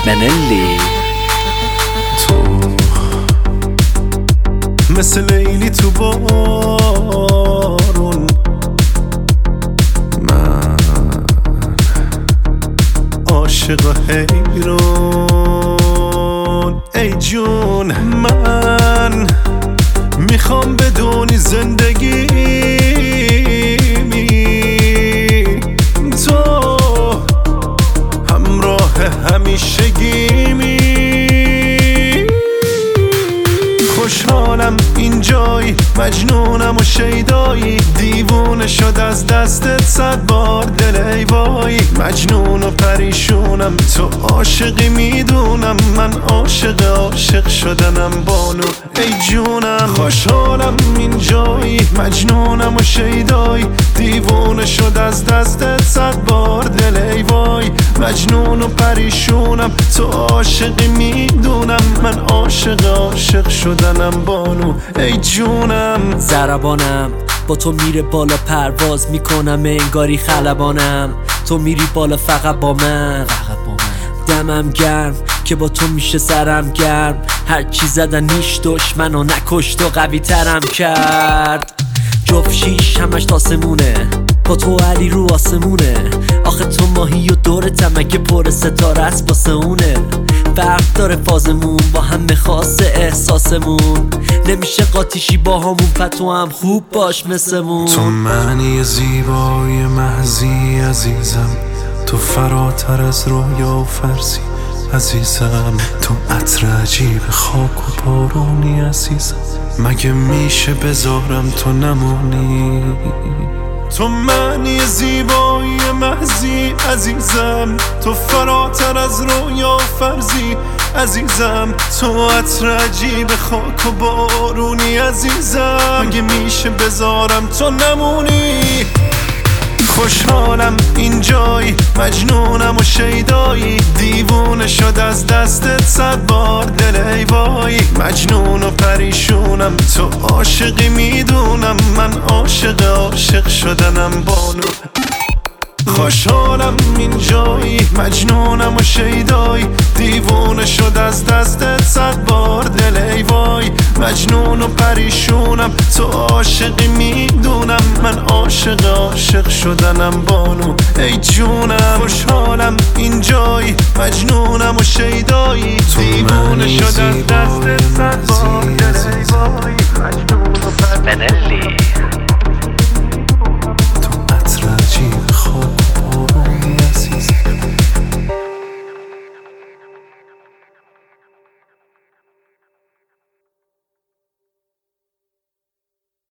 منلی تو مثل لیلی تو بارون، من عاشق حیران. ای جون من میخوام بدونی زندگی تو همراه همیشگیمی. خوشحالم اینجایی، مجنونم و شیدایی، دیوونه شد از دستت 100 بار دل ای وای. مجنون و پریشونم، تو عاشقی میدونم، من عاشق شدنم بانو ای جونم. خوشحالم اینجایی، مجنونم و شیدایی، دیوونه شد از دستت 100 بار دل ای وای. مجنون و پریشونم، تو عاشقی میدونم، من عاشق شدنم بانو ای جونم. ضربانم با تو میره بالا، پرواز میکنم انگاری خلبانم. تو میری بالا فقط با من، دمم گرم که با تو میشه سرم گرم. هر چی زدن نیش دشمنو نکشت و قوی ترم کرد. جفت شیش همش تاسمونه، با تو علی رو آسمونه. آخه تو ماهی و دور تمکه پر ستاره است واسه اونه. فرق داره فازمون با هم خاصه احساسمون، نمیشه قاطیشی با همون پتو هم خوب باش مثلمون. تو معنی زیبای محضی عزیزم، تو فراتر از رویا و فرضی عزیزم. تو عطر عجیب خاک و بارونی عزیزم، مگه میشه بذارم تو نمونی؟ تو معنی زیبایی محضی عزیزم، تو فراتر از رویا و فرضی عزیزم. تو عطر عجیب خاک و بارونی عزیزم، مگه میشه بذارم تو نمونی؟ خوشحالم اینجایی، مجنونم و شیدایی، دیوونه شد از دستت 100 بار دل ای وای. مجنون و پریشونم، تو عاشقی میدونم، من عاشق شدنم بانو. خوشحالم اینجایی، مجنونم و شیدایی، دیوونه شد از دستت 100 بار دل ای وای. مجنون و پریشونم، تو عاشقی میدونم، من عاشق شدنم بانو ای جونم. خوشحالم اینجایی، مجنونم و شیدایی، دیوونه شد از دستت